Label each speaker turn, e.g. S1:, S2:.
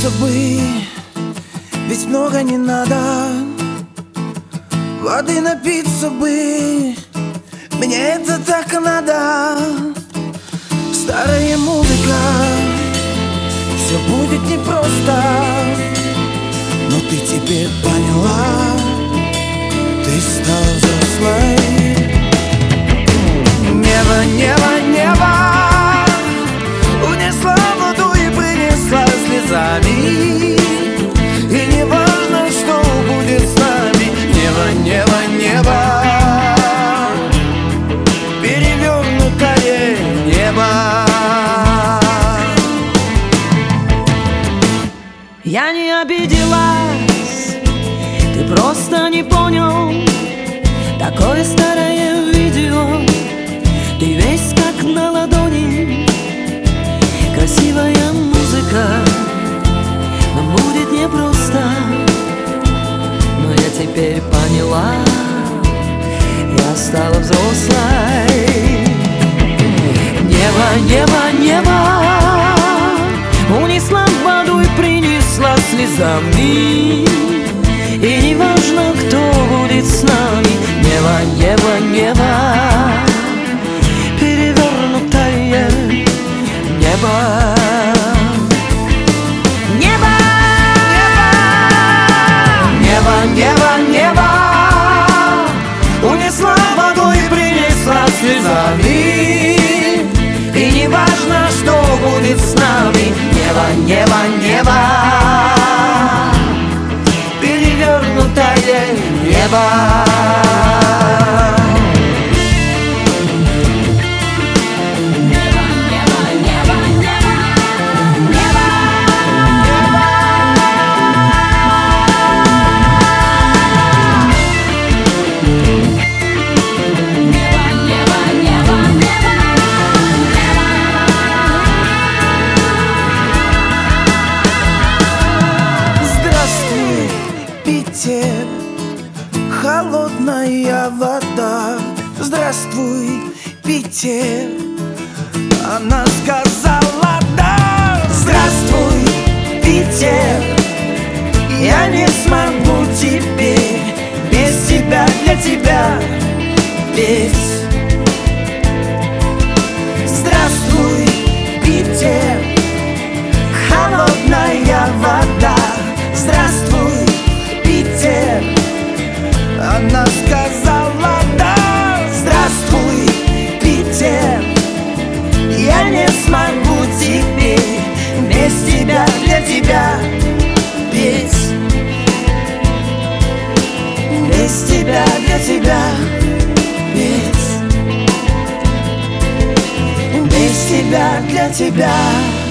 S1: напиться бы, ведь много не надо. Воды напиться бы, мне это так надо. Старая музыка, все будет непросто, но ты теперь поняла, ты стала взрослой. Небо, небо, небо унесла воду и принесла слезами, и не важно, что будет с нами. Небо, небо, небо, перевернутое небо.
S2: Я не обиделась, ты просто не понял. Такое старое видео, ты весь как на ладони. Красивая музыка, нам будет непросто, но я теперь поняла, я стала взрослой. Небо, небо, небо унесла воду и принесла слезами, и не важно, кто будет с нами. Небо, небо, небо, перевернутое небо. Небо, небо, небо, небо унесла воду и принесла слезами, и не важно, что будет с нами. Небо, небо, небо, перевернутое небо.
S1: Холодная вода, здравствуй, Питер. Она сказала да. Здравствуй, Питер, я не смогу теперь без тебя, для тебя петь. Здравствуй, Питер, холодная вода. Здравствуй, Питер. Она сказала да. Здравствуй, Питер, я не смогу теперь без тебя, для тебя петь. Без тебя, для тебя петь. Без тебя, для тебя.